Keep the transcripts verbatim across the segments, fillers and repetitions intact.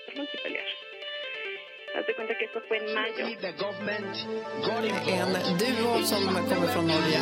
otro multiplayer. Haz de cuenta que esto fue en mayo. En duo som kommer från Norge.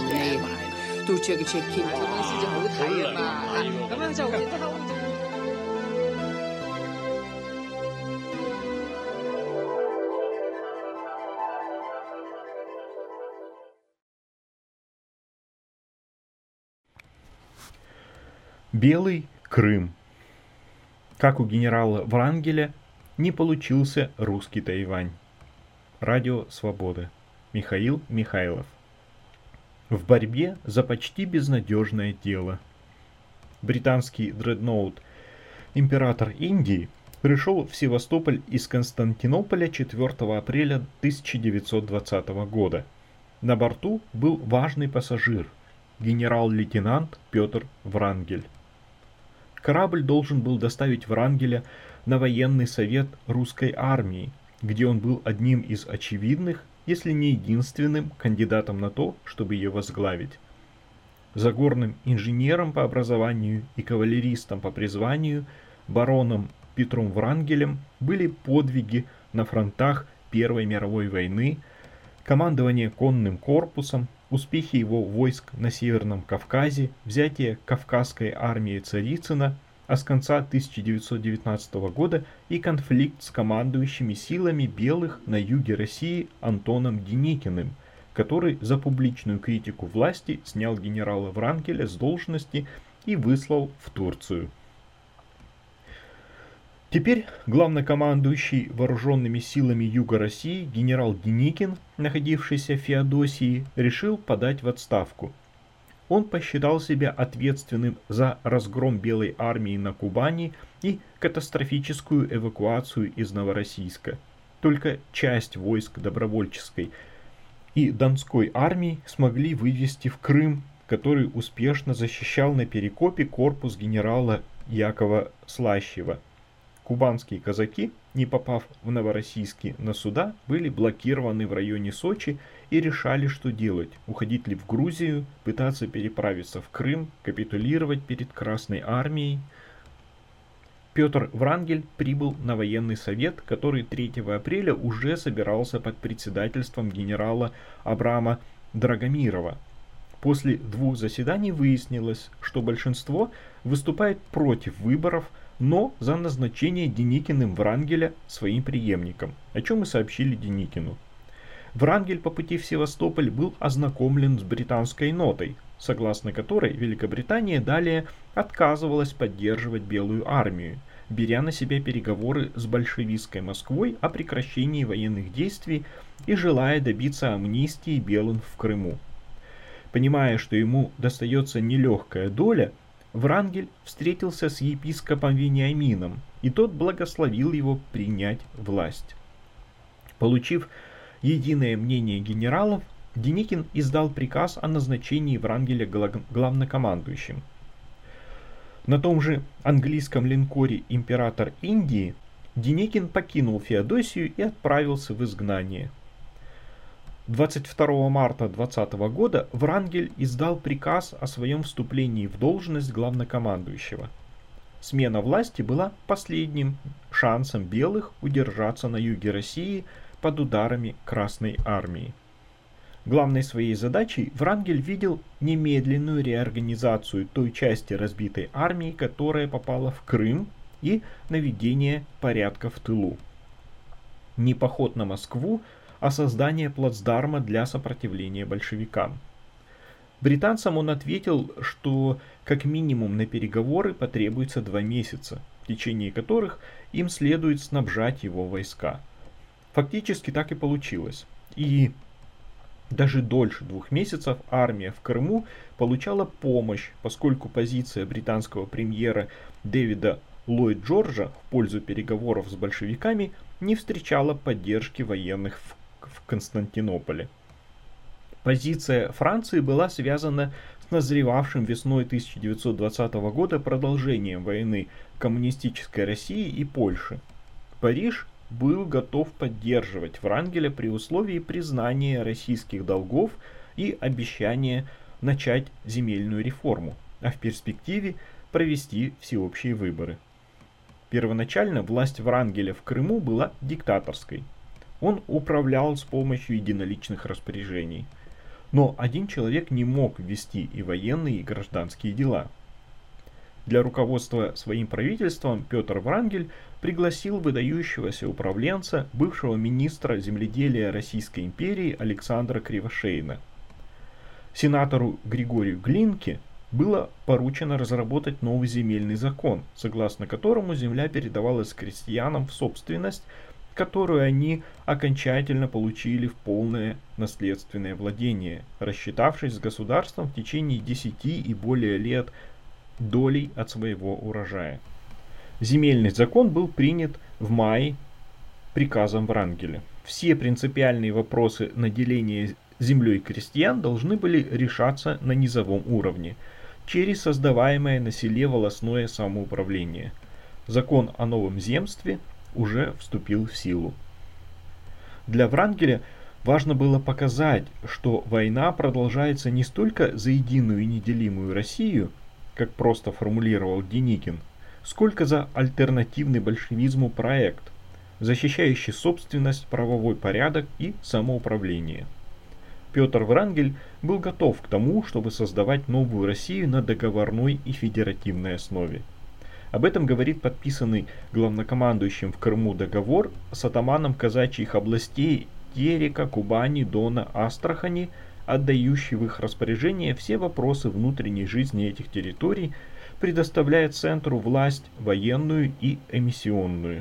Белый Крым. Как у генерала Врангеля не получился русский Тайвань. Радио Свобода. Михаил Михайлов. В борьбе за почти безнадежное дело. Британский дредноут «Император Индии» пришел в Севастополь из Константинополя четвёртого апреля тысяча девятьсот двадцатого года. На борту был важный пассажир, генерал-лейтенант Петр Врангель. Корабль должен был доставить Врангеля на военный совет русской армии, где он был одним из очевидных, если не единственным, кандидатом на то, чтобы ее возглавить. Загорным инженером по образованию и кавалеристом по призванию, бароном Петром Врангелем были подвиги на фронтах Первой мировой войны, командование конным корпусом, успехи его войск на Северном Кавказе, взятие Кавказской армии Царицына, а с конца тысяча девятьсот девятнадцатого года и конфликт с командующими силами белых на юге России Антоном Деникиным, который за публичную критику власти снял генерала Врангеля с должности и выслал в Турцию. Теперь главнокомандующий вооруженными силами Юга России генерал Деникин, находившийся в Феодосии, решил подать в отставку. Он посчитал себя ответственным за разгром Белой армии на Кубани и катастрофическую эвакуацию из Новороссийска. Только часть войск добровольческой и Донской армии смогли вывести в Крым, который успешно защищал на Перекопе корпус генерала Якова Слащева. Кубанские казаки, не попав в Новороссийске на суда, были блокированы в районе Сочи и решали, что делать: уходить ли в Грузию, пытаться переправиться в Крым, капитулировать перед Красной армией. Петр Врангель прибыл на военный совет, который третьего апреля уже собирался под председательством генерала Абрама Драгомирова. После двух заседаний выяснилось, что большинство выступает против выборов, но за назначение Деникиным Врангеля своим преемником, о чем и сообщили Деникину. Врангель по пути в Севастополь был ознакомлен с британской нотой, согласно которой Великобритания далее отказывалась поддерживать Белую армию, беря на себя переговоры с большевистской Москвой о прекращении военных действий и желая добиться амнистии белым в Крыму. Понимая, что ему достается нелегкая доля, Врангель встретился с епископом Вениамином, и тот благословил его принять власть. Получив единое мнение генералов, Деникин издал приказ о назначении Врангеля главнокомандующим. На том же английском линкоре «Император Индии» Деникин покинул Феодосию и отправился в изгнание. двадцать второго марта двадцатого года Врангель издал приказ о своем вступлении в должность главнокомандующего. Смена власти была последним шансом белых удержаться на юге России под ударами Красной армии. Главной своей задачей Врангель видел немедленную реорганизацию той части разбитой армии, которая попала в Крым, и наведение порядка в тылу. Не поход на Москву, а создание плацдарма для сопротивления большевикам. Британцам он ответил, что как минимум на переговоры потребуется два месяца, в течение которых им следует снабжать его войска. Фактически так и получилось. И даже дольше двух месяцев армия в Крыму получала помощь, поскольку позиция британского премьера Дэвида Ллойд-Джорджа в пользу переговоров с большевиками не встречала поддержки военных в в Константинополе. Позиция Франции была связана с назревавшим весной тысяча девятьсот двадцатого года продолжением войны коммунистической России и Польши. Париж был готов поддерживать Врангеля при условии признания российских долгов и обещания начать земельную реформу, а в перспективе провести всеобщие выборы. Первоначально власть Врангеля в Крыму была диктаторской. Он управлял с помощью единоличных распоряжений. Но один человек не мог вести и военные, и гражданские дела. Для руководства своим правительством Петр Врангель пригласил выдающегося управленца, бывшего министра земледелия Российской империи Александра Кривошеина. Сенатору Григорию Глинке было поручено разработать новый земельный закон, согласно которому земля передавалась крестьянам в собственность, которую они окончательно получили в полное наследственное владение, рассчитавшись с государством в течение десяти и более лет долей от своего урожая. Земельный закон был принят в мае приказом Врангеля. Все принципиальные вопросы наделения землей крестьян должны были решаться на низовом уровне, через создаваемое на селе волостное самоуправление. Закон о новом земстве уже вступил в силу. Для Врангеля важно было показать, что война продолжается не столько за единую и неделимую Россию, как просто формулировал Деникин, сколько за альтернативный большевизму проект, защищающий собственность, правовой порядок и самоуправление. Петр Врангель был готов к тому, чтобы создавать новую Россию на договорной и федеративной основе. Об этом говорит подписанный главнокомандующим в Крыму договор с атаманом казачьих областей Терека, Кубани, Дона, Астрахани, отдающий в их распоряжение все вопросы внутренней жизни этих территорий, предоставляя центру власть военную и эмиссионную.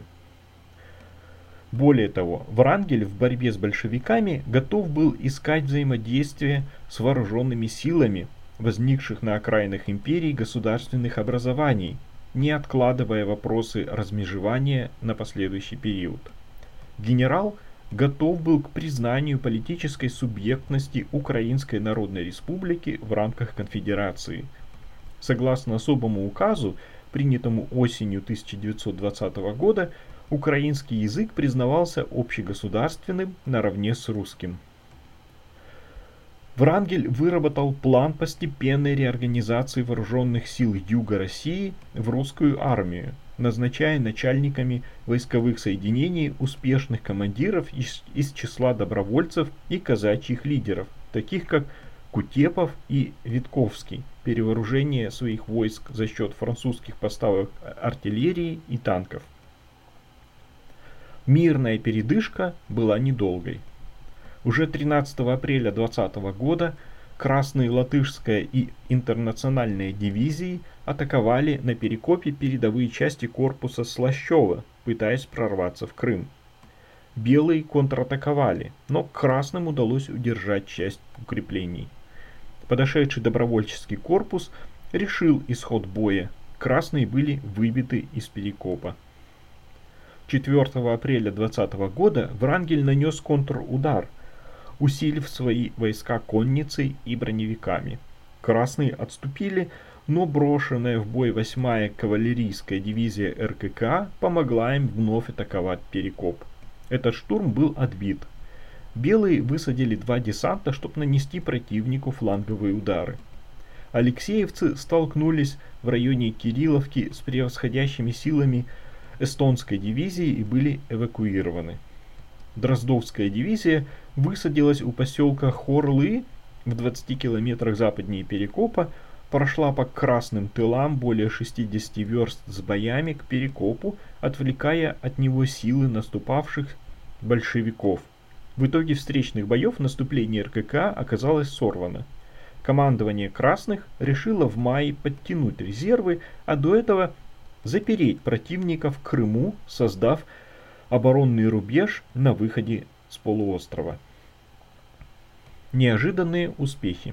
Более того, Врангель в борьбе с большевиками готов был искать взаимодействие с вооруженными силами, возникших на окраинах империи государственных образований, не откладывая вопросы размежевания на последующий период. Генерал готов был к признанию политической субъектности Украинской Народной Республики в рамках конфедерации. Согласно особому указу, принятому осенью тысяча девятьсот двадцатого года, украинский язык признавался общегосударственным наравне с русским. Врангель выработал план постепенной реорганизации вооруженных сил Юга России в русскую армию, назначая начальниками войсковых соединений успешных командиров из, из числа добровольцев и казачьих лидеров, таких как Кутепов и Витковский, перевооружение своих войск за счет французских поставок артиллерии и танков. Мирная передышка была недолгой. Уже тринадцатого апреля двадцатого года Красная, Латышская и Интернациональная дивизии атаковали на Перекопе передовые части корпуса Слащева, пытаясь прорваться в Крым. Белые контратаковали, но красным удалось удержать часть укреплений. Подошедший добровольческий корпус решил исход боя. Красные были выбиты из Перекопа. четвёртого апреля двадцатого года Врангель нанес контрудар, усилив свои войска конницей и броневиками. Красные отступили, но брошенная в бой восьмая кавалерийская дивизия эр ка ка помогла им вновь атаковать Перекоп. Этот штурм был отбит. Белые высадили два десанта, чтобы нанести противнику фланговые удары. Алексеевцы столкнулись в районе Кирилловки с превосходящими силами эстонской дивизии и были эвакуированы. Дроздовская дивизия высадилась у поселка Хорлы в двадцати километрах западнее Перекопа, прошла по красным тылам более шестидесяти верст с боями к Перекопу, отвлекая от него силы наступавших большевиков. В итоге встречных боев наступление эр ка ка оказалось сорвано. Командование красных решило в мае подтянуть резервы, а до этого запереть противника в Крыму, создав оборонный рубеж на выходе с полуострова. Неожиданные успехи.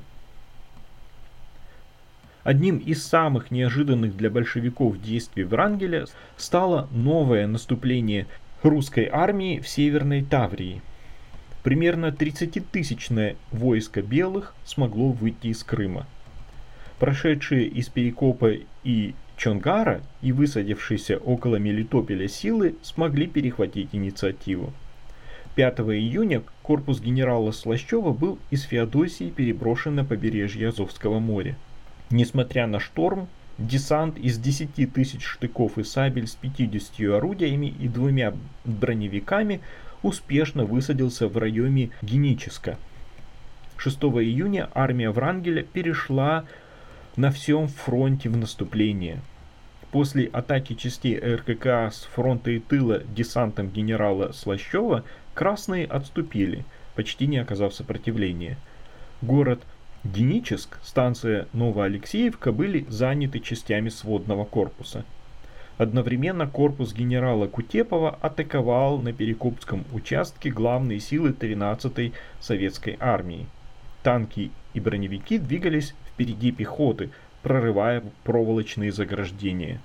Одним из самых неожиданных для большевиков действий Врангеля стало новое наступление русской армии в Северной Таврии. Примерно тридцатитысячное войско белых смогло выйти из Крыма. Прошедшие из Перекопа и Чонгара и высадившиеся около Мелитополя силы смогли перехватить инициативу. пятого июня корпус генерала Слащева был из Феодосии переброшен на побережье Азовского моря. Несмотря на шторм, Десант из десяти тысяч штыков и сабель с пятьюдесятью орудиями и двумя броневиками успешно высадился в районе Геническа. шестого июня армия Врангеля перешла на всем фронте в наступление. После атаки частей РККА с фронта и тыла десантом генерала Слащева красные отступили, почти не оказав сопротивления. Город Геническ, станция Новоалексеевка были заняты частями сводного корпуса. Одновременно корпус генерала Кутепова атаковал на Перекопском участке главные силы тринадцатой советской армии. Танки и броневики двигались впереди пехоты, прорывая проволочные заграждения.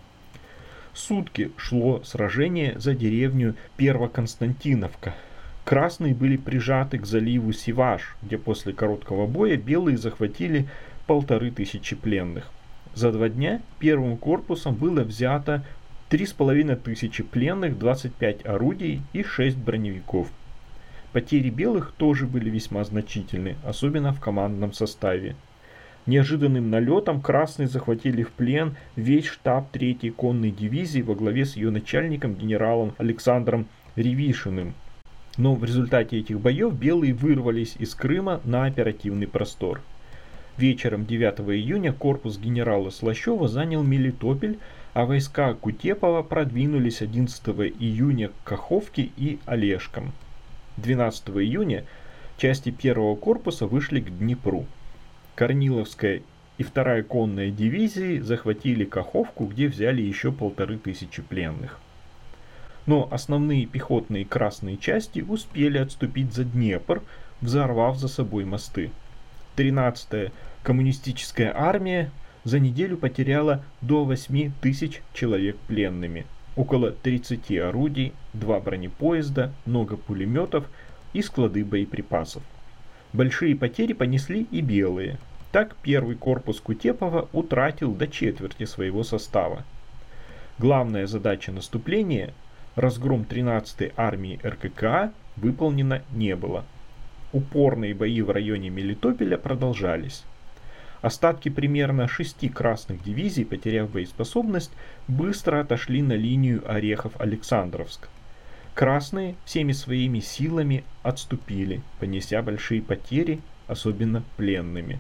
Сутки шло сражение за деревню Первоконстантиновка. Красные были прижаты к заливу Сиваш, где после короткого боя белые захватили полторы тысячи пленных. За два дня первым корпусом было взято три с половиной тысячи пленных, двадцать пять орудий и шесть броневиков. Потери белых тоже были весьма значительны, особенно в командном составе. Неожиданным налетом красные захватили в плен весь штаб третьей конной дивизии во главе с ее начальником генералом Александром Ревишиным. Но в результате этих боев белые вырвались из Крыма на оперативный простор. Вечером девятого июня корпус генерала Слащева занял Мелитополь, а войска Кутепова продвинулись одиннадцатого июня к Каховке и Олежкам. двенадцатого июня части первого корпуса вышли к Днепру. Корниловская и вторая конная дивизии захватили Каховку, где взяли еще полторы тысячи пленных. Но основные пехотные красные части успели отступить за Днепр, взорвав за собой мосты. тринадцатая коммунистическая армия за неделю потеряла до восьми тысяч человек пленными, около тридцати орудий, два бронепоезда, много пулеметов и склады боеприпасов. Большие потери понесли и белые. Так первый корпус Кутепова утратил до четверти своего состава. Главная задача наступления – разгром тринадцатой армии РККА выполнено не было. Упорные бои в районе Мелитополя продолжались. Остатки примерно шести красных дивизий, потеряв боеспособность, быстро отошли на линию Орехов-Александровск. Красные всеми своими силами отступили, понеся большие потери, особенно пленными.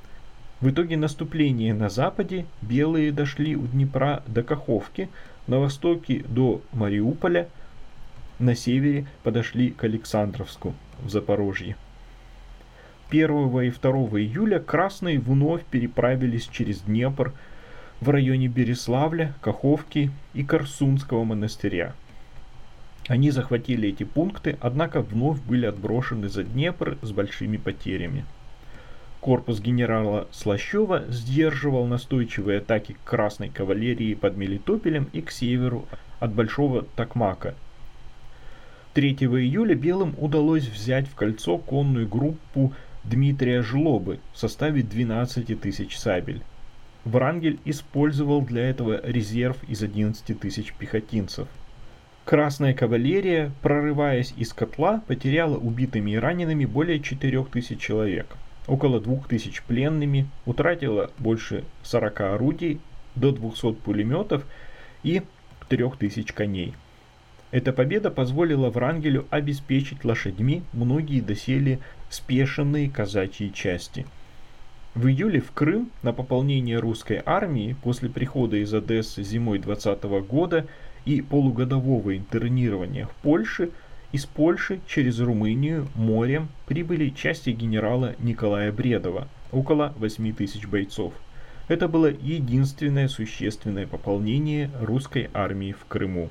В итоге наступления на западе белые дошли у Днепра до Каховки, на востоке до Мариуполя, на севере подошли к Александровску в Запорожье. первого и второго июля красные вновь переправились через Днепр в районе Береславля, Каховки и Корсунского монастыря. Они захватили эти пункты, однако вновь были отброшены за Днепр с большими потерями. Корпус генерала Слащева сдерживал настойчивые атаки красной кавалерии под Мелитополем и к северу от Большого Токмака. третьего июля белым удалось взять в кольцо конную группу Дмитрия Жлобы в составе двенадцати тысяч сабель. Врангель использовал для этого резерв из одиннадцати тысяч пехотинцев. Красная кавалерия, прорываясь из котла, потеряла убитыми и ранеными более четырёх тысяч человек, около двух тысяч пленными, утратила больше сорока орудий, до двухсот пулеметов и трёх тысяч коней. Эта победа позволила Врангелю обеспечить лошадьми многие доселе спешенные казачьи части. В июле в Крым на пополнение русской армии после прихода из Одессы зимой двадцатого года и полугодового интернирования в Польше из Польши через Румынию морем прибыли части генерала Николая Бредова, около восьми тысяч бойцов. Это было единственное существенное пополнение русской армии в Крыму.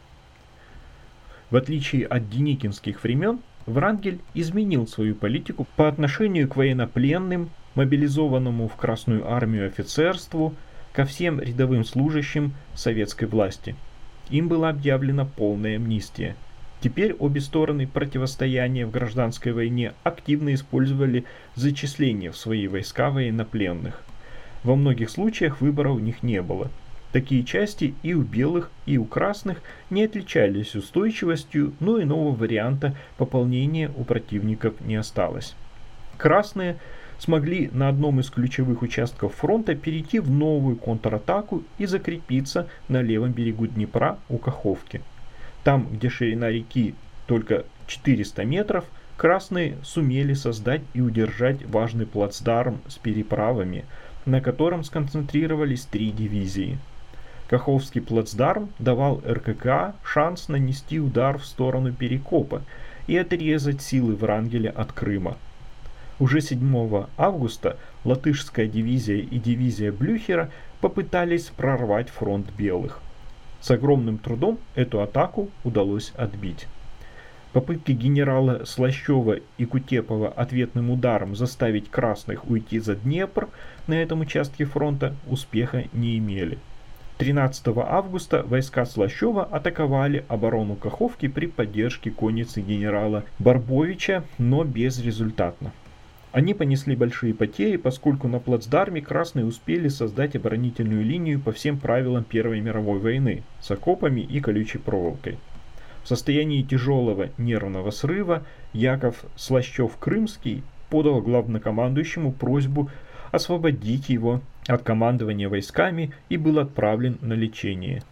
В отличие от деникинских времен, Врангель изменил свою политику по отношению к военнопленным, мобилизованному в Красную армию офицерству, ко всем рядовым служащим советской власти. Им была объявлена полная амнистия. Теперь обе стороны противостояния в гражданской войне активно использовали зачисление в свои войска военнопленных. Во многих случаях выбора у них не было. Такие части и у белых, и у красных не отличались устойчивостью, но иного варианта пополнения у противников не осталось. Красные смогли на одном из ключевых участков фронта перейти в новую контратаку и закрепиться на левом берегу Днепра у Каховки. Там, где ширина реки только четыреста метров, красные сумели создать и удержать важный плацдарм с переправами, на котором сконцентрировались три дивизии. Каховский плацдарм давал РККА шанс нанести удар в сторону Перекопа и отрезать силы Врангеля от Крыма. Уже седьмого августа латышская дивизия и дивизия Блюхера попытались прорвать фронт белых. С огромным трудом эту атаку удалось отбить. Попытки генерала Слащева и Кутепова ответным ударом заставить красных уйти за Днепр на этом участке фронта успеха не имели. тринадцатого августа войска Слащева атаковали оборону Каховки при поддержке конницы генерала Барбовича, но безрезультатно. Они понесли большие потери, поскольку на плацдарме красные успели создать оборонительную линию по всем правилам Первой мировой войны с окопами и колючей проволокой. В состоянии тяжелого нервного срыва Яков Слащев-Крымский подал главнокомандующему просьбу освободить его от командования войсками и был отправлен на лечение.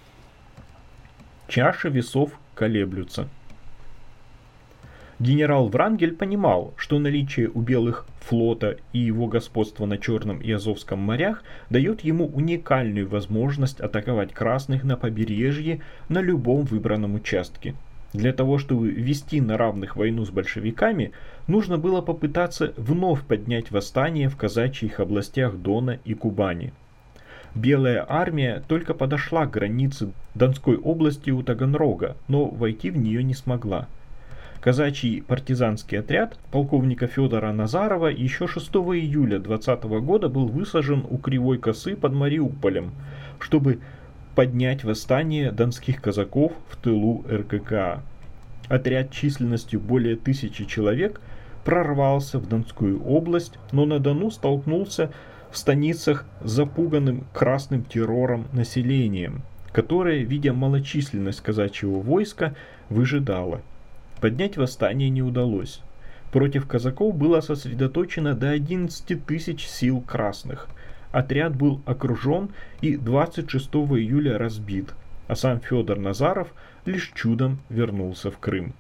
Чаши весов колеблются. Генерал Врангель понимал, что наличие у белых флота и его господство на Черном и Азовском морях дает ему уникальную возможность атаковать красных на побережье на любом выбранном участке. Для того, чтобы вести на равных войну с большевиками, нужно было попытаться вновь поднять восстание в казачьих областях Дона и Кубани. Белая армия только подошла к границе Донской области у Таганрога, но войти в нее не смогла. Казачий партизанский отряд полковника Федора Назарова еще шестого июля двадцатого года был высажен у Кривой Косы под Мариуполем, чтобы поднять восстание донских казаков в тылу РККА. Отряд численностью более тысячи человек прорвался в Донскую область, но на Дону столкнулся в станицах с запуганным красным террором населением, которое, видя малочисленность казачьего войска, выжидало. Поднять восстание не удалось. Против казаков было сосредоточено до одиннадцати тысяч сил красных. Отряд был окружен и двадцать шестого июля разбит, а сам Федор Назаров лишь чудом вернулся в Крым.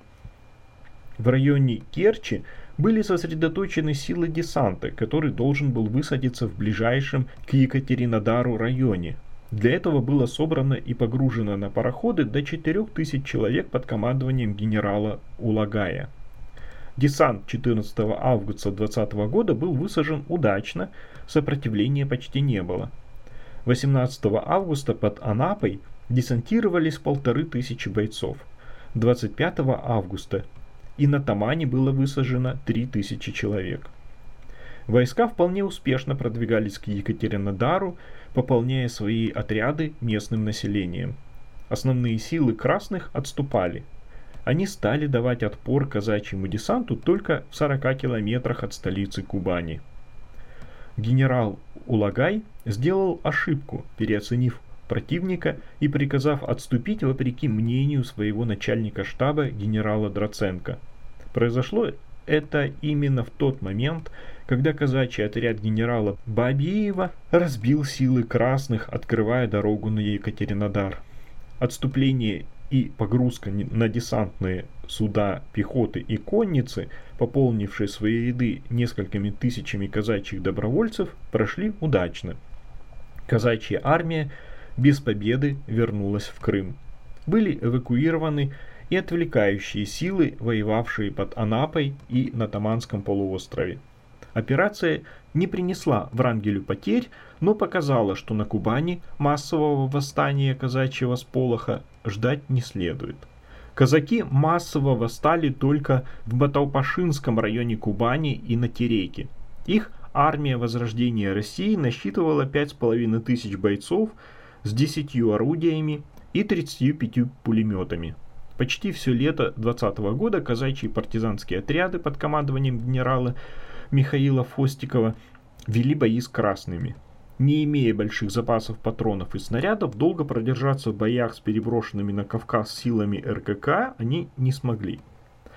В районе Керчи были сосредоточены силы десанта, который должен был высадиться в ближайшем к Екатеринодару районе. Для этого было собрано и погружено на пароходы до четырёх тысяч человек под командованием генерала Улагая. Десант четырнадцатого августа двадцатого года был высажен удачно, сопротивления почти не было. восемнадцатого августа под Анапой десантировались полторы тысячи бойцов. двадцать пятого августа и на Тамане было высажено три тысячи человек. Войска вполне успешно продвигались к Екатеринодару, пополняя свои отряды местным населением. Основные силы красных отступали. Они стали давать отпор казачьему десанту только в сорока километрах от столицы Кубани. Генерал Улагай сделал ошибку, переоценив противника и приказав отступить вопреки мнению своего начальника штаба генерала Драценко. Произошло это именно в тот момент, когда казачий отряд генерала Бабиева разбил силы красных, открывая дорогу на Екатеринодар. Отступление и погрузка на десантные суда пехоты и конницы, пополнившие свои ряды несколькими тысячами казачьих добровольцев, прошли удачно. Казачья армия без победы вернулась в Крым. Были эвакуированы и отвлекающие силы, воевавшие под Анапой и на Таманском полуострове. Операция не принесла Врангелю потерь, но показала, что на Кубани массового восстания казачьего сполоха ждать не следует. Казаки массово восстали только в Баталпашинском районе Кубани и на Тереке. Их армия Возрождения России насчитывала пять с половиной тысяч бойцов с десятью орудиями и тридцатью пятью пулеметами. Почти все лето двадцатого года казачьи партизанские отряды под командованием генерала Михаила Фостикова вели бои с красными. Не имея больших запасов патронов и снарядов, долго продержаться в боях с переброшенными на Кавказ силами РККА они не смогли.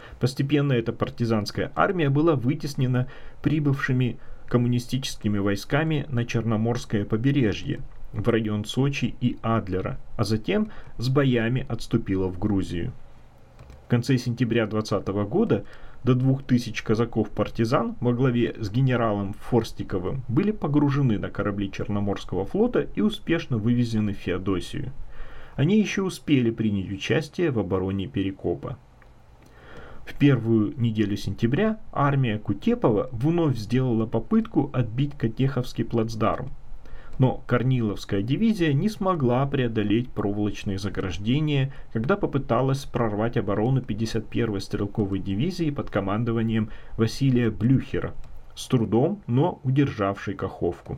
Постепенно эта партизанская армия была вытеснена прибывшими коммунистическими войсками на Черноморское побережье, в район Сочи и Адлера, а затем с боями отступила в Грузию. В конце сентября двадцатого года до двух тысяч казаков-партизан во главе с генералом Форстиковым были погружены на корабли Черноморского флота и успешно вывезены в Феодосию. Они еще успели принять участие в обороне Перекопа. В первую неделю сентября армия Кутепова вновь сделала попытку отбить Катеховский плацдарм, но Корниловская дивизия не смогла преодолеть проволочные заграждения, когда попыталась прорвать оборону пятьдесят первой стрелковой дивизии под командованием Василия Блюхера, с трудом, но удержавшей Каховку.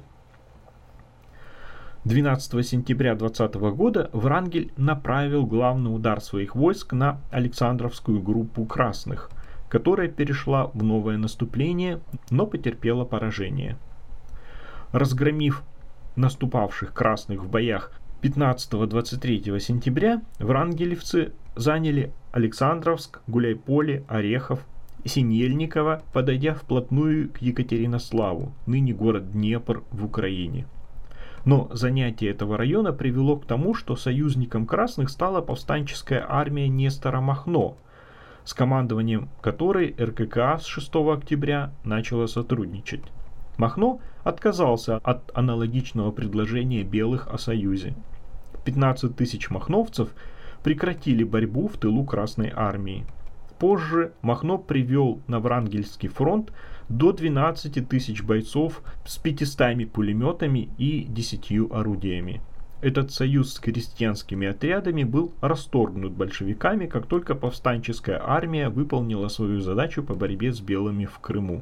двенадцатого сентября двадцатого года Врангель направил главный удар своих войск на Александровскую группу красных, которая перешла в новое наступление, но потерпела поражение. Разгромив наступавших красных в боях пятнадцатого-двадцать третьего сентября, врангелевцы заняли Александровск, Гуляйполе, Орехов и Синельниково, подойдя вплотную к Екатеринославу, ныне город Днепр в Украине. Но занятие этого района привело к тому, что союзником красных стала повстанческая армия Нестора Махно, с командованием которой эр ка ка а с шестого октября начала сотрудничать. Махно отказался от аналогичного предложения белых о союзе. пятнадцать тысяч махновцев прекратили борьбу в тылу Красной армии. Позже Махно привел на Врангельский фронт до двенадцати тысяч бойцов с пятистами пулеметами и десятью орудиями. Этот союз с крестьянскими отрядами был расторгнут большевиками, как только повстанческая армия выполнила свою задачу по борьбе с белыми в Крыму.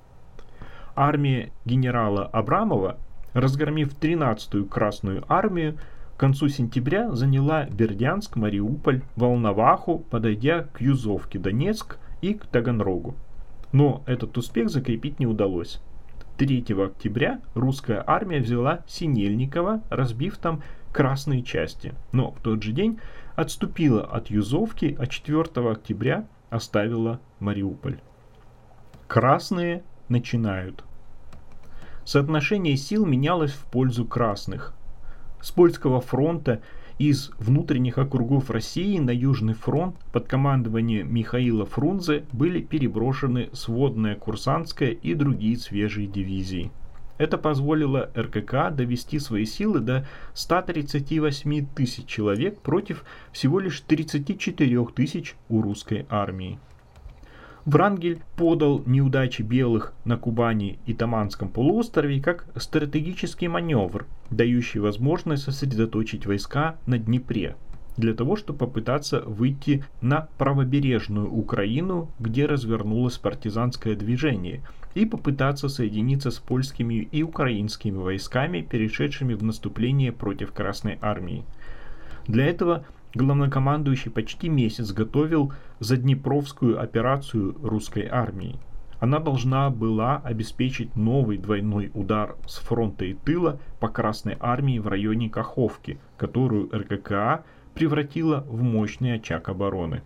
Армия генерала Абрамова, разгромив тринадцатую Красную армию, к концу сентября заняла Бердянск, Мариуполь, Волноваху, подойдя к Юзовке, Донецк и к Таганрогу. Но этот успех закрепить не удалось. третьего октября русская армия взяла Синельниково, разбив там красные части, но в тот же день отступила от Юзовки, а четвертого октября оставила Мариуполь. Красные начинают. Соотношение сил менялось в пользу красных. С польского фронта из внутренних округов России на Южный фронт под командованием Михаила Фрунзе были переброшены сводная курсантская и другие свежие дивизии. Это позволило эр ка ка а довести свои силы до ста тридцати восьми тысяч человек против всего лишь тридцати четырёх тысяч у русской армии. Врангель подал неудачи белых на Кубани и Таманском полуострове как стратегический маневр, дающий возможность сосредоточить войска на Днепре, для того, чтобы попытаться выйти на правобережную Украину, где развернулось партизанское движение, и попытаться соединиться с польскими и украинскими войсками, перешедшими в наступление против Красной армии. Для этого главнокомандующий почти месяц готовил заднепровскую операцию русской армии. Она должна была обеспечить новый двойной удар с фронта и тыла по Красной армии в районе Каховки, которую эр ка ка а превратила в мощный очаг обороны.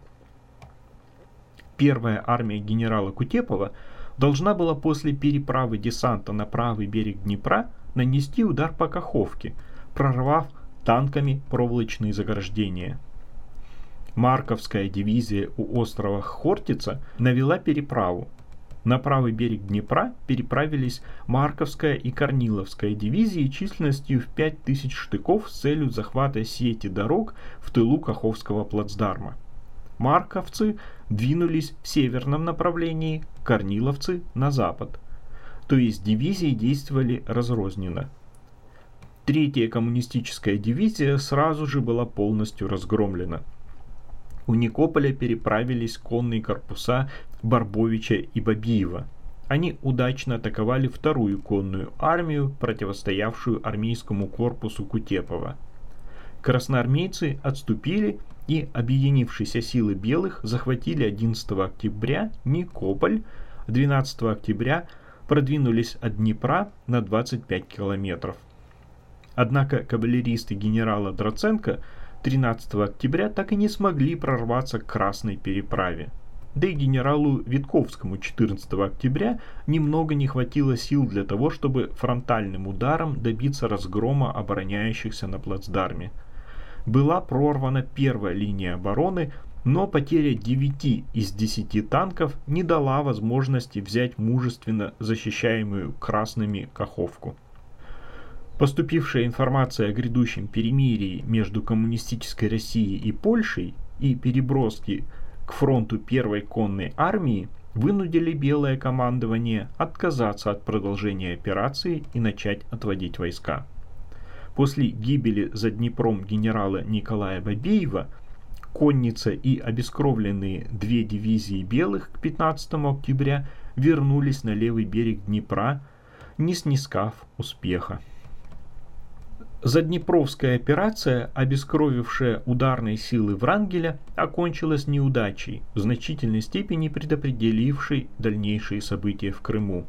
Первая армия генерала Кутепова должна была после переправы десанта на правый берег Днепра нанести удар по Каховке, прорвав танками проволочные заграждения. Марковская дивизия у острова Хортица навела переправу. На правый берег Днепра переправились Марковская и Корниловская дивизии численностью в пять тысяч штыков с целью захвата сети дорог в тылу Каховского плацдарма. Марковцы двинулись в северном направлении, корниловцы на запад. То есть дивизии действовали разрозненно. Третья коммунистическая дивизия сразу же была полностью разгромлена. У Никополя переправились конные корпуса Барбовича и Бабиева. Они удачно атаковали вторую конную армию, противостоявшую армейскому корпусу Кутепова. Красноармейцы отступили, и объединившиеся силы белых захватили одиннадцатого октября Никополь, двенадцатого октября продвинулись от Днепра на двадцать пять километров. Однако кавалеристы генерала Драценко тринадцатого октября так и не смогли прорваться к Красной переправе. да и генералу Витковскому четырнадцатого октября немного не хватило сил для того, чтобы фронтальным ударом добиться разгрома обороняющихся на плацдарме. Была прорвана первая линия обороны, но потеря девяти из десяти танков не дала возможности взять мужественно защищаемую красными Каховку. Поступившая информация о грядущем перемирии между коммунистической Россией и Польшей и переброски к фронту первой конной армии вынудили белое командование отказаться от продолжения операции и начать отводить войска. После гибели за Днепром генерала Николая Бабеева конница и обескровленные две дивизии белых к пятнадцатому октября вернулись на левый берег Днепра, не снискав успеха. Заднепровская операция, обескровившая ударные силы Врангеля, окончилась неудачей, в значительной степени предопределившей дальнейшие события в Крыму.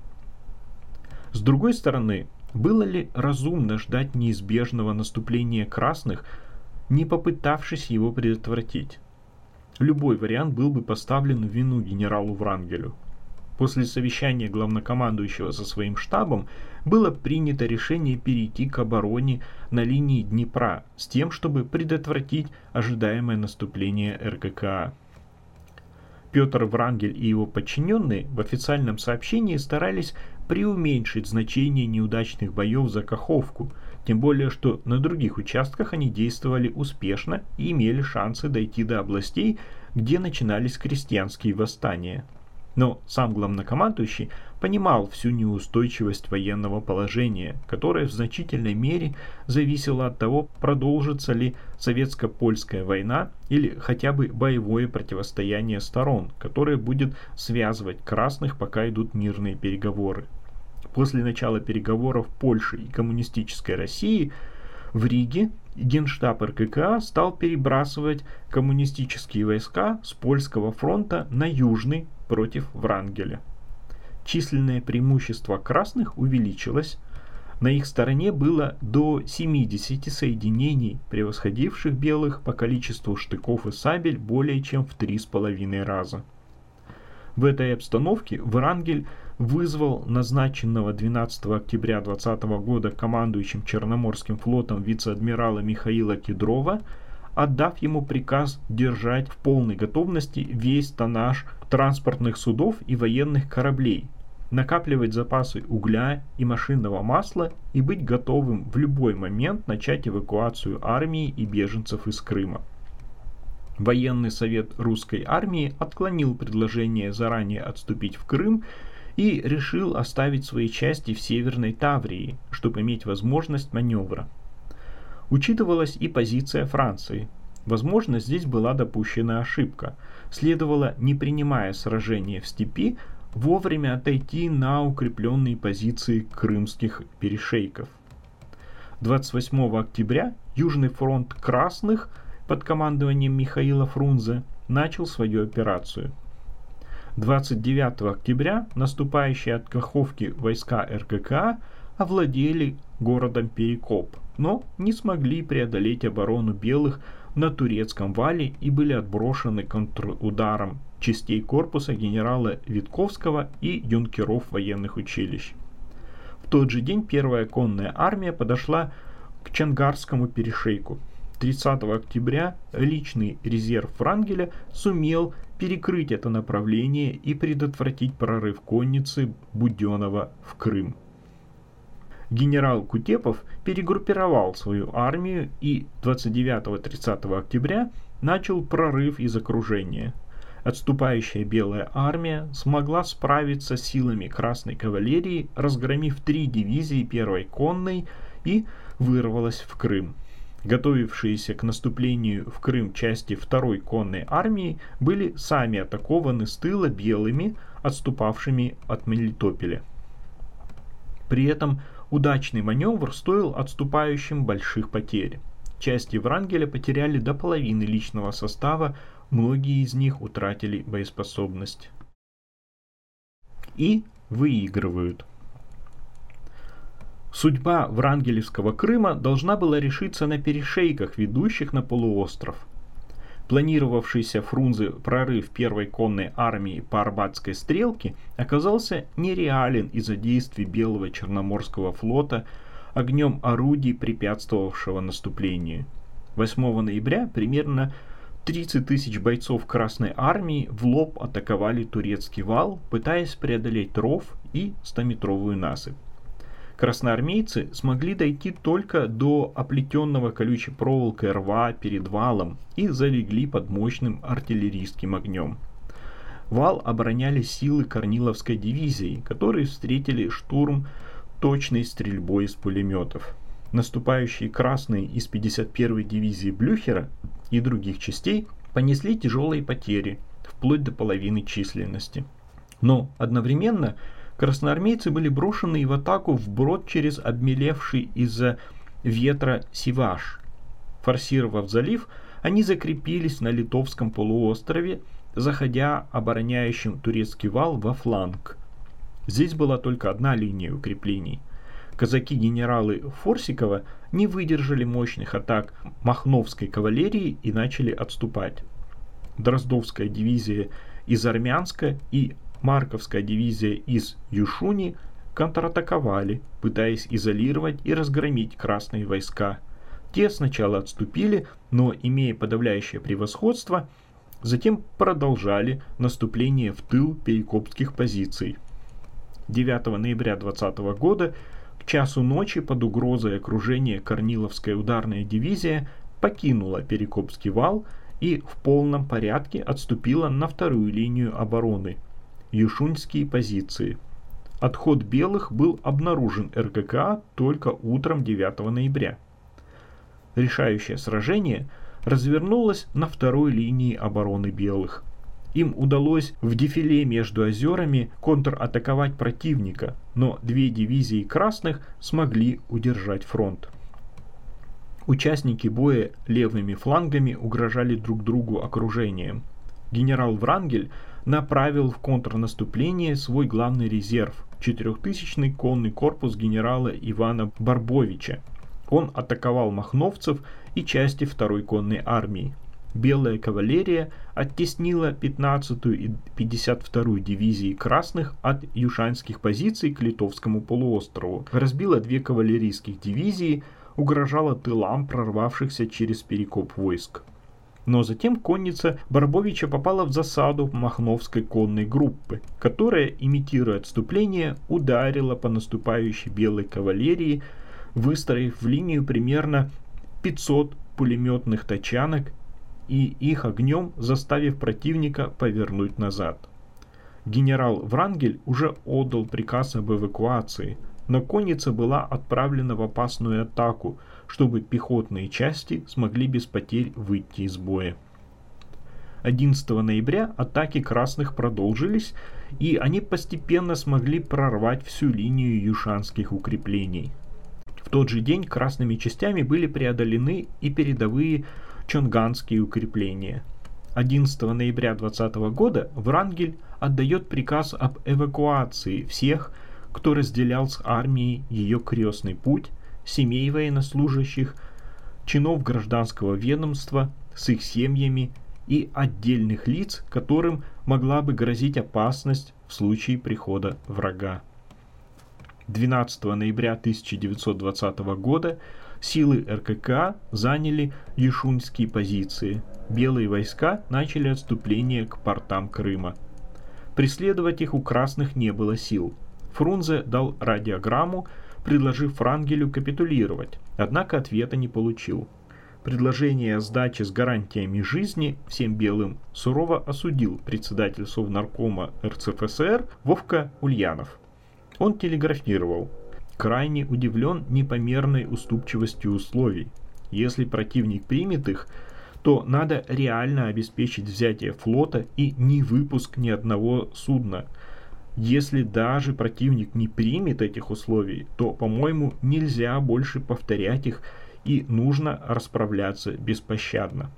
С другой стороны, было ли разумно ждать неизбежного наступления красных, не попытавшись его предотвратить? Любой вариант был бы поставлен в вину генералу Врангелю. После совещания главнокомандующего со своим штабом было принято решение перейти к обороне на линии Днепра с тем, чтобы предотвратить ожидаемое наступление эр ка ка а. Петр Врангель и его подчиненные в официальном сообщении старались преуменьшить значение неудачных боев за Каховку, тем более что на других участках они действовали успешно и имели шансы дойти до областей, где начинались крестьянские восстания. Но сам главнокомандующий понимал всю неустойчивость военного положения, которое в значительной мере зависело от того, продолжится ли советско-польская война или хотя бы боевое противостояние сторон, которое будет связывать красных, пока идут мирные переговоры. После начала переговоров Польши и коммунистической России в Риге Генштаб эр ка ка а стал перебрасывать коммунистические войска с польского фронта на южный против Врангеля. Численное преимущество красных увеличилось. На их стороне было до семидесяти соединений, превосходивших белых по количеству штыков и сабель более чем в три с половиной раза. В этой обстановке Врангель вызвал назначенного двенадцатого октября двадцатого года командующим Черноморским флотом вице-адмирала Михаила Кедрова, отдав ему приказ держать в полной готовности весь тоннаж транспортных судов и военных кораблей, накапливать запасы угля и машинного масла и быть готовым в любой момент начать эвакуацию армии и беженцев из Крыма. Военный совет русской армии отклонил предложение заранее отступить в Крым и решил оставить свои части в Северной Таврии, чтобы иметь возможность маневра. Учитывалась и позиция Франции. Возможно, здесь была допущена ошибка. Следовало, не принимая сражения в степи, вовремя отойти на укрепленные позиции крымских перешейков. двадцать восьмого октября Южный фронт Красных под командованием Михаила Фрунзе начал свою операцию. двадцать девятого октября наступающие от Каховки войска эр ка ка а овладели городом Перекоп, но не смогли преодолеть оборону белых на Турецком вале и были отброшены контрударом частей корпуса генерала Витковского и юнкеров военных училищ. В тот же день первая конная армия подошла к Чангарскому перешейку. тридцатого октября личный резерв Врангеля сумел перекрыть это направление и предотвратить прорыв конницы Буденова в Крым. Генерал Кутепов перегруппировал свою армию и двадцать девятого-тридцатого октября начал прорыв из окружения. Отступающая белая армия смогла справиться с силами Красной кавалерии, разгромив три дивизии первой конной и вырвалась в Крым. Готовившиеся к наступлению в Крым части второй конной армии были сами атакованы с тыла белыми, отступавшими от Мелитополя. При этом удачный маневр стоил отступающим больших потерь. Части Врангеля потеряли до половины личного состава, многие из них утратили боеспособность. И выигрывают. Судьба Врангелевского Крыма должна была решиться на перешейках, ведущих на полуостров. Планировавшийся Фрунзе прорыв первой конной армии по Арбатской стрелке оказался нереален из-за действий Белого Черноморского флота, огнем орудий, препятствовавшего наступлению. восьмого ноября примерно тридцать тысяч бойцов Красной армии в лоб атаковали турецкий вал, пытаясь преодолеть ров и стометровую насыпь. Красноармейцы смогли дойти только до оплетенного колючей проволокой рва перед валом и залегли под мощным артиллерийским огнем. Вал обороняли силы Корниловской дивизии, которые встретили штурм точной стрельбой из пулеметов. Наступающие красные из пятьдесят первой дивизии Блюхера и других частей понесли тяжелые потери, вплоть до половины численности. Но одновременно красноармейцы были брошены в атаку вброд через обмелевший из-за ветра Сиваш. Форсировав залив, они закрепились на Литовском полуострове, заходя обороняющим турецкий вал во фланг. Здесь была только одна линия укреплений. Казаки-генералы Форсикова не выдержали мощных атак махновской кавалерии и начали отступать. Дроздовская дивизия из Армянска и Марковская дивизия из Юшуни контратаковали, пытаясь изолировать и разгромить красные войска. Те сначала отступили, но, имея подавляющее превосходство, затем продолжали наступление в тыл перекопских позиций. девятого ноября двадцатого года к часу ночи под угрозой окружения Корниловская ударная дивизия покинула Перекопский вал и в полном порядке отступила на вторую линию обороны – Юшуньские позиции. Отход белых был обнаружен эр ка ка а только утром девятого ноября. Решающее сражение развернулось на второй линии обороны белых. Им удалось в дефиле между озерами контратаковать противника, но две дивизии красных смогли удержать фронт. Участники боя левыми флангами угрожали друг другу окружением. Генерал Врангель направил в контрнаступление свой главный резерв – четырехтысячный конный корпус генерала Ивана Барбовича. Он атаковал махновцев и части второй конной армии. Белая кавалерия оттеснила пятнадцатую и пятьдесят вторую дивизии красных от юшанских позиций к Литовскому полуострову, разбила две кавалерийских дивизии, угрожала тылам прорвавшихся через Перекоп войск. Но затем конница Барбовича попала в засаду махновской конной группы, которая, имитируя отступление, ударила по наступающей белой кавалерии, выстроив в линию примерно пятьсот пулеметных тачанок и их огнем заставив противника повернуть назад. Генерал Врангель уже отдал приказ об эвакуации, но конница была отправлена в опасную атаку, чтобы пехотные части смогли без потерь выйти из боя. одиннадцатого ноября атаки красных продолжились, и они постепенно смогли прорвать всю линию юшанских укреплений. В тот же день красными частями были преодолены и передовые чонганские укрепления. одиннадцатого ноября двадцатого года Врангель отдает приказ об эвакуации всех, кто разделял с армией ее крестный путь, семей военнослужащих, чинов гражданского ведомства с их семьями и отдельных лиц, которым могла бы грозить опасность в случае прихода врага. двенадцатого ноября тысяча девятьсот двадцатого года силы эр ка ка а заняли юшуньские позиции. Белые войска начали отступление к портам Крыма. Преследовать их у красных не было сил. Фрунзе дал радиограмму, предложив Врангелю капитулировать, однако ответа не получил. Предложение о сдаче с гарантиями жизни всем белым сурово осудил председатель Совнаркома эр цэ эф эс эр Вовка Ульянов. Он телеграфировал: крайне удивлен непомерной уступчивостью условий. Если противник примет их, то надо реально обеспечить взятие флота и не выпуск ни одного судна. Если даже противник не примет этих условий, то, по-моему, нельзя больше повторять их и нужно расправляться беспощадно.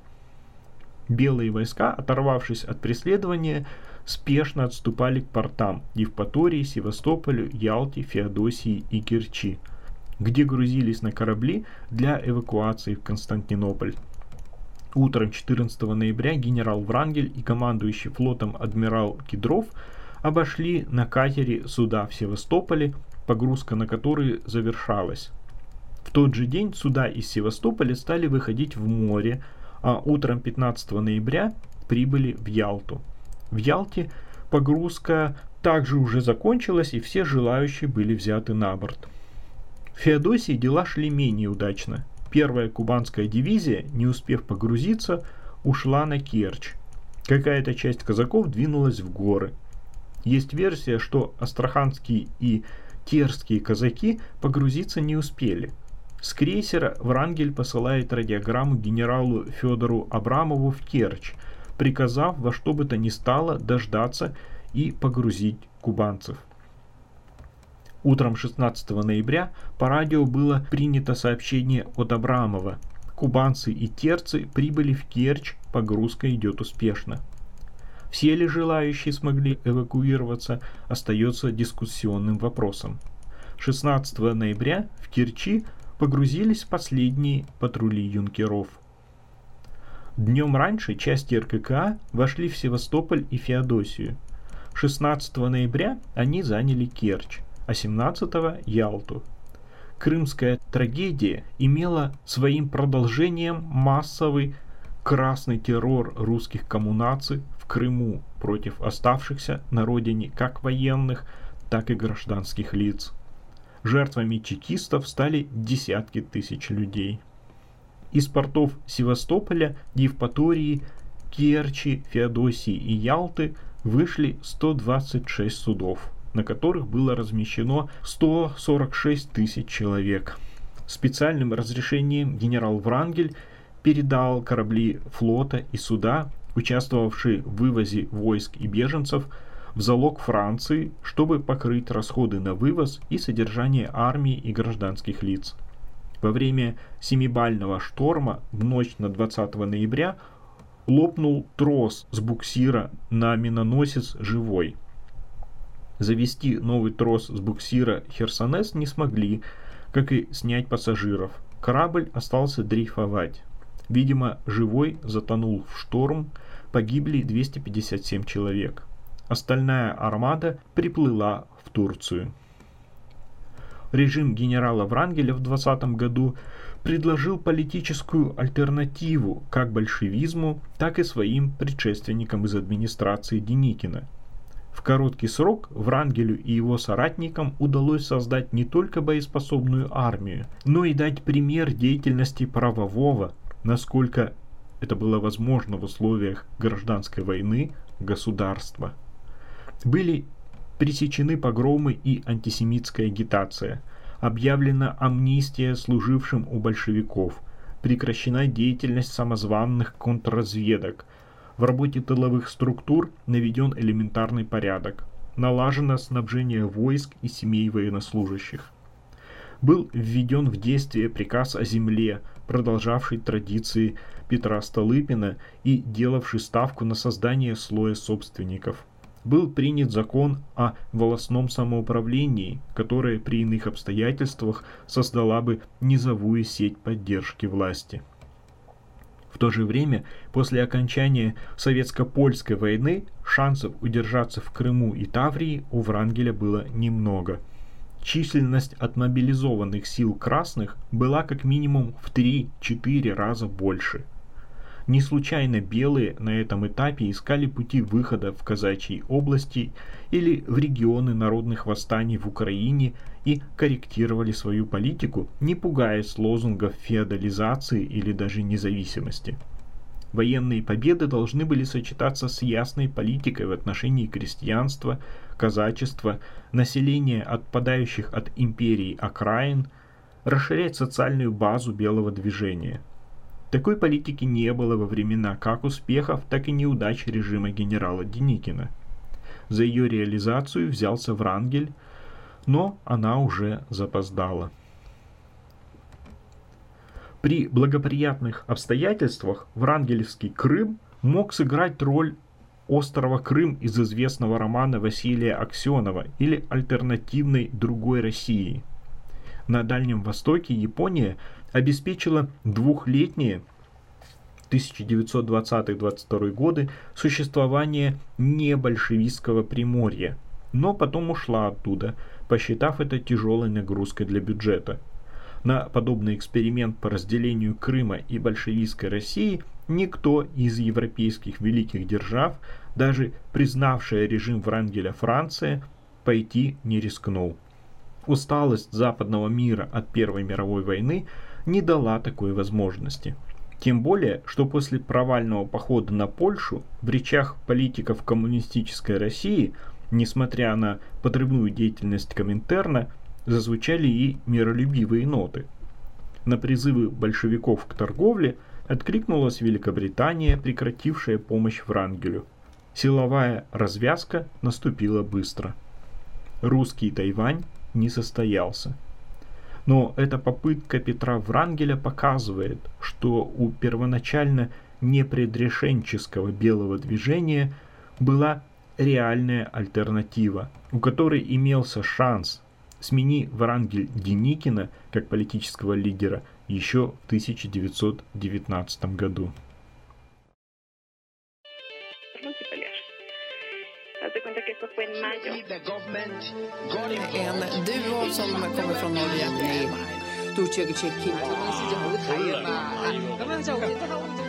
Белые войска, оторвавшись от преследования, спешно отступали к портам Евпатории, Севастополю, Ялте, Феодосии и Керчи, где грузились на корабли для эвакуации в Константинополь. Утром четырнадцатого ноября генерал Врангель и командующий флотом адмирал Кедров обошли на катере суда в Севастополе, погрузка на которые завершалась. В тот же день суда из Севастополя стали выходить в море, а утром пятнадцатого ноября прибыли в Ялту. В Ялте погрузка также уже закончилась, и все желающие были взяты на борт. В Феодосии дела шли менее удачно. Первая кубанская дивизия, не успев погрузиться, ушла на Керчь. Какая-то часть казаков двинулась в горы. Есть версия, что астраханские и терские казаки погрузиться не успели. С крейсера Врангель посылает радиограмму генералу Федору Абрамову в Керчь, приказав во что бы то ни стало дождаться и погрузить кубанцев. Утром шестнадцатого ноября по радио было принято сообщение от Абрамова. Кубанцы и терцы прибыли в Керчь, погрузка идет успешно. Все ли желающие смогли эвакуироваться, остается дискуссионным вопросом. шестнадцатого ноября в Керчи погрузились последние патрули юнкеров. Днем раньше части эр ка ка а вошли в Севастополь и Феодосию. шестнадцатого ноября они заняли Керчь, а семнадцатого – Ялту. Крымская трагедия имела своим продолжением массовый красный террор русских коммунаций в Крыму против оставшихся на родине как военных, так и гражданских лиц. Жертвами чекистов стали десятки тысяч людей. Из портов Севастополя, Евпатории, Керчи, Феодосии и Ялты вышли сто двадцать шесть судов, на которых было размещено сто сорок шесть тысяч человек. Специальным разрешением генерал Врангель передал корабли флота и суда, участвовавшие в вывозе войск и беженцев, в залог Франции, чтобы покрыть расходы на вывоз и содержание армии и гражданских лиц. Во время семибального шторма в ночь на двадцатого ноября лопнул трос с буксира на миноносец «Живой». Завести новый трос с буксира «Херсонес» не смогли, как и снять пассажиров. Корабль остался дрейфовать. Видимо, «Живой» затонул в шторм, погибли двести пятьдесят семь человек. Остальная армада приплыла в Турцию. Режим генерала Врангеля в двадцатом году предложил политическую альтернативу как большевизму, так и своим предшественникам из администрации Деникина. В короткий срок Врангелю и его соратникам удалось создать не только боеспособную армию, но и дать пример деятельности правового, насколько это было возможно в условиях гражданской войны, государства. Были пресечены погромы и антисемитская агитация, объявлена амнистия служившим у большевиков, прекращена деятельность самозванных контрразведок, в работе тыловых структур наведен элементарный порядок, налажено снабжение войск и семей военнослужащих. Был введен в действие приказ о земле, продолжавший традиции Петра Столыпина и делавший ставку на создание слоя собственников. Был принят закон о волостном самоуправлении, которое при иных обстоятельствах создала бы низовую сеть поддержки власти. В то же время, после окончания советско-польской войны, шансов удержаться в Крыму и Таврии у Врангеля было немного. Численность отмобилизованных сил красных была как минимум в три-четыре раза больше. Не случайно белые на этом этапе искали пути выхода в казачьи области или в регионы народных восстаний в Украине и корректировали свою политику, не пугаясь лозунгов феодализации или даже независимости. Военные победы должны были сочетаться с ясной политикой в отношении крестьянства, казачества, населения отпадающих от империи окраин, расширять социальную базу белого движения. Такой политики не было во времена как успехов, так и неудач режима генерала Деникина. За ее реализацию взялся Врангель, но она уже запоздала. При благоприятных обстоятельствах Врангелевский Крым мог сыграть роль острова Крым из известного романа Василия Аксенова или альтернативной другой России. На Дальнем Востоке Япония обеспечила двухлетнее тысяча девятьсот двадцатый — двадцать второй годы существование небольшевистского Приморья, но потом ушла оттуда, посчитав это тяжелой нагрузкой для бюджета. На подобный эксперимент по разделению Крыма и большевистской России никто из европейских великих держав, даже признавшая режим Врангеля Франция, пойти не рискнул. Усталость западного мира от Первой мировой войны не дала такой возможности. Тем более, что после провального похода на Польшу в речах политиков коммунистической России, несмотря на подрывную деятельность Коминтерна, зазвучали и миролюбивые ноты. На призывы большевиков к торговле откликнулась Великобритания, прекратившая помощь Врангелю. Силовая развязка наступила быстро. Русский Тайвань не состоялся. Но эта попытка Петра Врангеля показывает, что у первоначально непредрешенческого белого движения была реальная альтернатива, у которой имелся шанс. Смени Врангель Деникина как политического лидера еще в тысяча девятьсот девятнадцатом году. En duo som kommer från Norge.